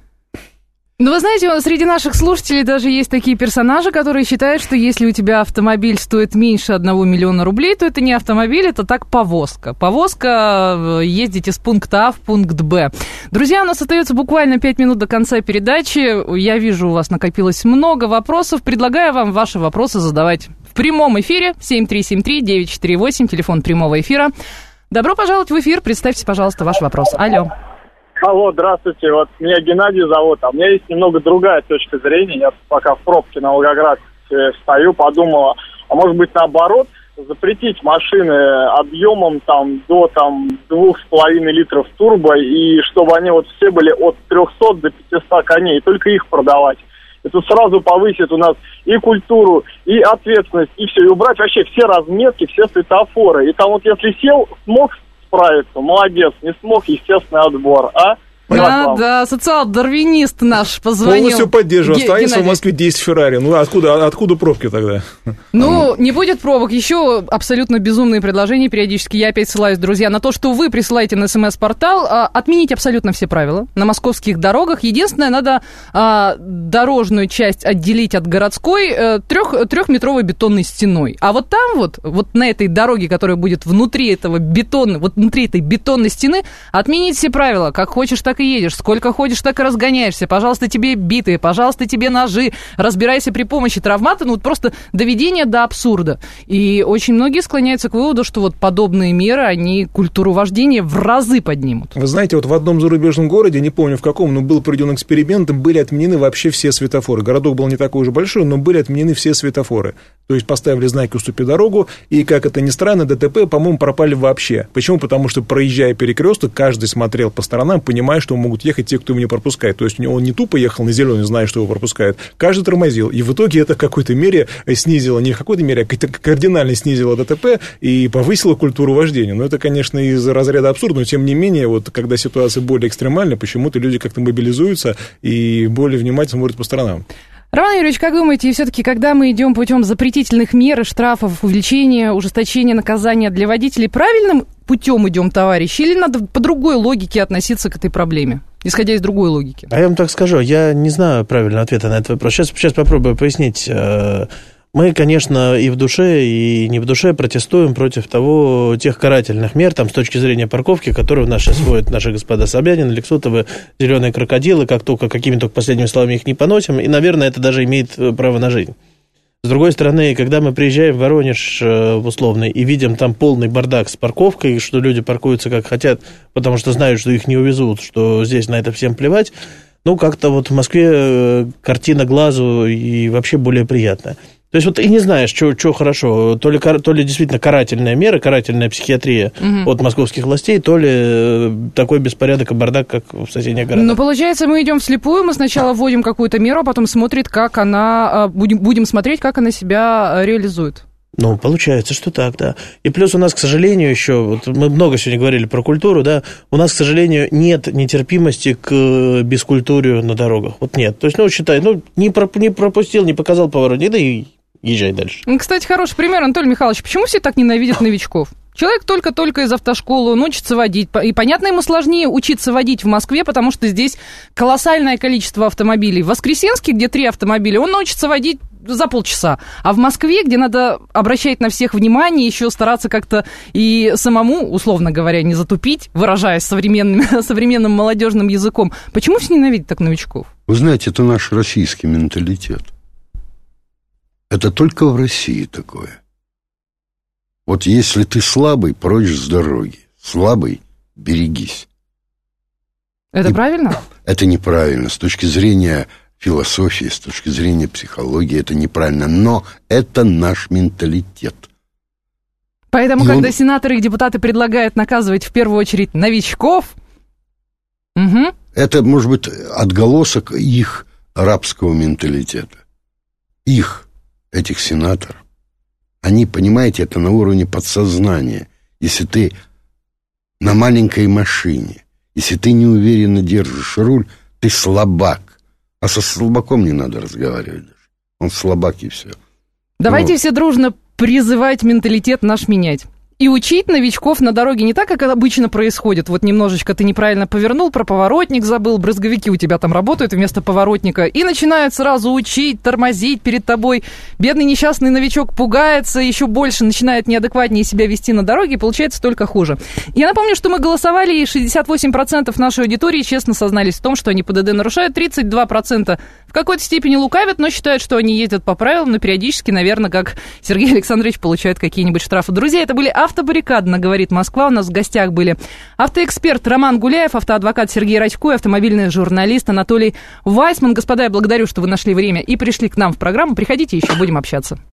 Ну, вы знаете, среди наших слушателей даже есть такие персонажи, которые считают, что если у тебя автомобиль стоит меньше одного миллиона рублей, то это не автомобиль, это так повозка. Повозка, ездить из пункта А в пункт Б. Друзья, у нас остается буквально пять минут до конца передачи. Я вижу, у вас накопилось много вопросов. Предлагаю вам ваши вопросы задавать в прямом эфире. семь три семь три девять четыре восемь, телефон прямого эфира. Добро пожаловать в эфир. Представьте, пожалуйста, ваш вопрос. Алло. Алло, здравствуйте, вот меня Геннадий зовут, а у меня есть немного другая точка зрения. Я пока в пробке на Волгоград стою, подумала, а может быть наоборот, запретить машины объемом там до там двух с половиной литров турбо, и чтобы они вот все были от трехсот до пятисот коней, и только их продавать. Это сразу повысит у нас и культуру, и ответственность, и все, и убрать вообще все разметки, все светофоры. И там вот если сел, смог справиться, молодец, не смог, естественный отбор, а? Да, да, социал-дарвинист наш позвонил. Полностью поддерживаю. Останется в Москве десять Феррари. Ну, откуда, откуда пробки тогда? Ну, не будет пробок. Еще абсолютно безумные предложения периодически. Я опять ссылаюсь, друзья, на то, что вы присылаете на СМС-портал. Отменить абсолютно все правила на московских дорогах. Единственное, надо а, дорожную часть отделить от городской трех, трехметровой бетонной стеной. А вот там вот, вот на этой дороге, которая будет внутри этого бетона, вот внутри этой бетонной стены, отменить все правила. Как хочешь, так и едешь. Сколько ходишь, так и разгоняешься. Пожалуйста, тебе биты, пожалуйста, тебе ножи. Разбирайся при помощи травмата. Ну, вот просто доведение до абсурда. И очень многие склоняются к выводу, что вот подобные меры, они культуру вождения в разы поднимут. Вы знаете, вот в одном зарубежном городе, не помню в каком, но был проведен эксперимент, были отменены вообще все светофоры. Городок был не такой уж большой, но были отменены все светофоры. То есть поставили знаки «Уступи дорогу», и, как это ни странно, ДТП, по-моему, пропали вообще. Почему? Потому что, проезжая перекресток, каждый смотрел по сторонам, понимая, что могут ехать те, кто его не пропускает. То есть он не тупо ехал на зеленый, зная, что его пропускают. Каждый тормозил. И в итоге это в какой-то мере снизило, не в какой-то мере, а кардинально снизило ДТП и повысило культуру вождения. Но это, конечно, из разряда абсурда, но тем не менее, вот когда ситуация более экстремальная, почему-то люди как-то мобилизуются и более внимательно смотрят по сторонам. Роман Юрьевич, как думаете, все-таки, когда мы идем путем запретительных мер, штрафов, увеличения, ужесточения наказания для водителей, правильным путем идем, товарищи, или надо по другой логике относиться к этой проблеме, исходя из другой логики? А я вам так скажу, я не знаю правильного ответа на этот вопрос. Сейчас, сейчас попробую пояснить. Мы, конечно, и в душе, и не в душе протестуем против того, тех карательных мер, там, с точки зрения парковки, которые в нас сейчас вводят наши господа Собянин, Лексутовы, зеленые крокодилы, как только, какими только последними словами их не поносим, и, наверное, это даже имеет право на жизнь. С другой стороны, когда мы приезжаем в Воронеж, в условный, и видим там полный бардак с парковкой, что люди паркуются как хотят, потому что знают, что их не увезут, что здесь на это всем плевать, ну, как-то вот в Москве картина глазу и вообще более приятная. То есть вот и не знаешь, что хорошо, то ли, то ли действительно карательная мера, карательная психиатрия угу. от московских властей, то ли такой беспорядок и бардак, как в соседних городах. Но получается, мы идем вслепую, мы сначала вводим какую-то меру, а потом смотрит, как она, будем, будем смотреть, как она себя реализует. Ну, получается, что так, да. И плюс у нас, к сожалению, еще, вот мы много сегодня говорили про культуру, да, у нас, к сожалению, нет нетерпимости к бескультурию на дорогах. Вот нет. То есть, ну, считай, ну, не, проп, не пропустил, не показал поворот, да и езжай дальше. Кстати, хороший пример, Анатолий Михайлович. Почему все так ненавидят новичков? Человек только-только из автошколы, он учится водить. И, понятно, ему сложнее учиться водить в Москве, потому что здесь колоссальное количество автомобилей. В Воскресенске, где три автомобиля, он научится водить за полчаса. А в Москве, где надо обращать на всех внимание, еще стараться как-то и самому, условно говоря, не затупить, выражаясь современным, современным молодежным языком. Почему все ненавидят так новичков? Вы знаете, это наш российский менталитет. Это только в России такое. Вот если ты слабый, прочь с дороги. Слабый, берегись. Это И правильно? Это неправильно. С точки зрения философии, с точки зрения психологии, это неправильно. Но это наш менталитет. Поэтому, И когда он... сенаторы и депутаты предлагают наказывать в первую очередь новичков... Угу. Это, может быть, отголосок их рабского менталитета. Их, этих сенаторов. Они, понимаете, это на уровне подсознания. Если ты на маленькой машине, если ты неуверенно держишь руль, ты слабак. А со слабаком не надо разговаривать даже. Он слабак и все. Давайте ну, все дружно призывать менталитет наш менять. И учить новичков на дороге не так, как обычно происходит. Вот немножечко ты неправильно повернул, про поворотник забыл, брызговики у тебя там работают вместо поворотника. И начинают сразу учить, тормозить перед тобой. Бедный несчастный новичок пугается, еще больше начинает неадекватнее себя вести на дороге, и получается только хуже. Я напомню, что мы голосовали, и шестьдесят восемь процентов нашей аудитории честно сознались в том, что они ПДД нарушают, тридцать два процента в какой-то степени лукавят, но считают, что они ездят по правилам, но периодически, наверное, как Сергей Александрович, получают какие-нибудь штрафы. Друзья, это были «Автобаррикадно», говорит Москва. У нас в гостях были автоэксперт Роман Гуляев, автоадвокат Сергей Радько и автомобильный журналист Анатолий Вайсман. Господа, я благодарю, что вы нашли время и пришли к нам в программу. Приходите еще, будем общаться.